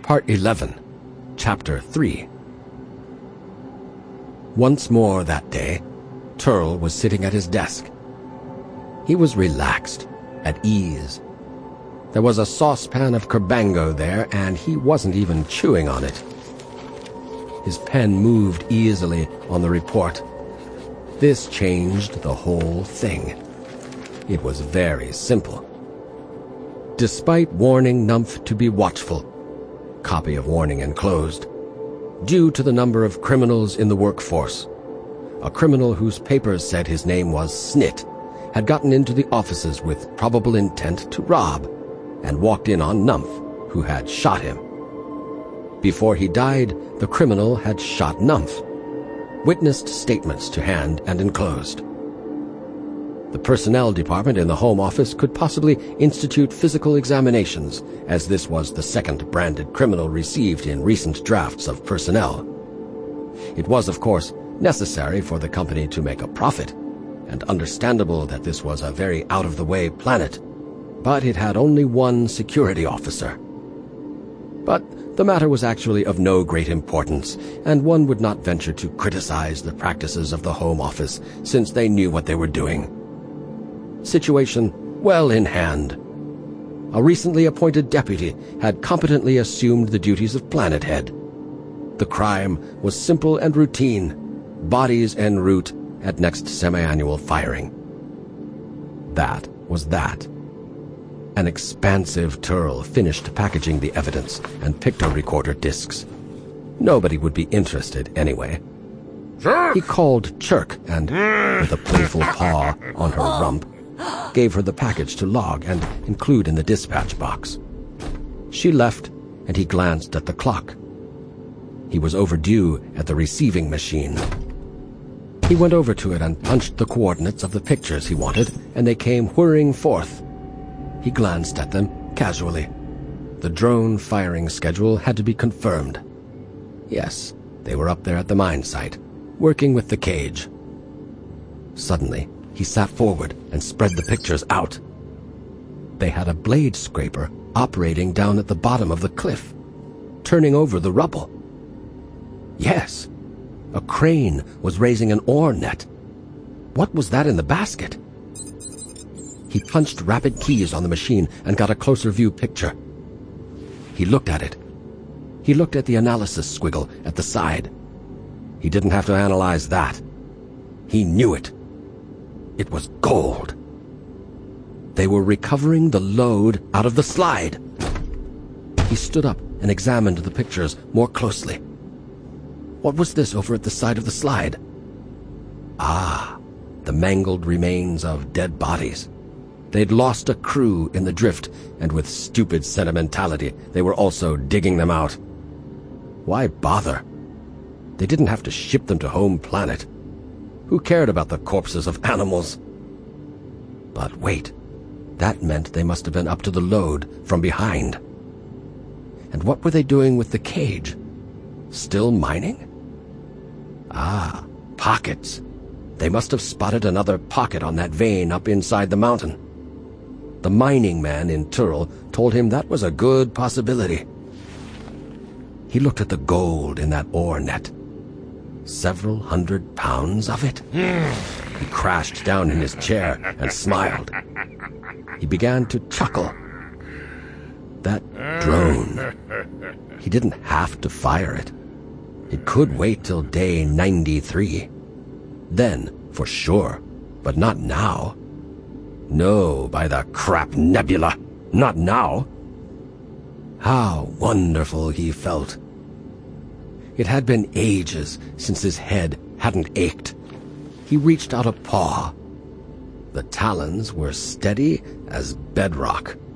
Part 11, Chapter 3. Once more that day, Turl was sitting at his desk. He was relaxed, at ease. There was a saucepan of Kerbango there, and he wasn't even chewing on it. His pen moved easily on the report. This changed the whole thing. It was very simple. Despite warning Numph to be watchful, copy of warning enclosed, due to the number of criminals in the workforce, a criminal whose papers said his name was Snit had gotten into the offices with probable intent to rob and walked in on Numph, who had shot him. Before he died, the criminal had shot Numph. Witnessed statements to hand and enclosed. The personnel department in the Home Office could possibly institute physical examinations, as this was the second branded criminal received in recent drafts of personnel. It was, of course, necessary for the company to make a profit, and understandable that this was a very out-of-the-way planet, but it had only one security officer. But the matter was actually of no great importance, and one would not venture to criticize the practices of the Home Office, since they knew what they were doing. Situation well in hand. A recently appointed deputy had competently assumed the duties of Planet Head. The crime was simple and routine: bodies en route at next semi-annual firing. That was that. An expansive Turl finished packaging the evidence and picto-recorder discs. Nobody would be interested anyway. He called Chirk and, with a playful paw on her rump, gave her the package to log and include in the dispatch box. She left, and he glanced at the clock. He was overdue at the receiving machine. He went over to it and punched the coordinates of the pictures he wanted, and they came whirring forth. He glanced at them casually. The drone firing schedule had to be confirmed. Yes, they were up there at the mine site, working with the cage. Suddenly, he sat forward and spread the pictures out. They had a blade scraper operating down at the bottom of the cliff, turning over the rubble. Yes, a crane was raising an ore net. What was that in the basket? He punched rapid keys on the machine and got a closer view picture. He looked at it. He looked at the analysis squiggle at the side. He didn't have to analyze that. He knew it. It was gold. They were recovering the load out of the slide. He stood up and examined the pictures more closely. What was this over at the side of the slide? Ah, the mangled remains of dead bodies. They'd lost a crew in the drift, and with stupid sentimentality, they were also digging them out. Why bother? They didn't have to ship them to home planet. Who cared about the corpses of animals? But wait, that meant they must have been up to the load from behind. And what were they doing with the cage? Still mining? Ah, pockets. They must have spotted another pocket on that vein up inside the mountain. The mining man in Turl told him that was a good possibility. He looked at the gold in that ore net. Several 100 pounds of it. He crashed down in his chair and smiled. He began to chuckle. That drone. He didn't have to fire it. It could wait till day 93. Then, for sure, but not now. No, by the crap nebula, not now. How wonderful he felt. It had been ages since his head hadn't ached. He reached out a paw. The talons were steady as bedrock.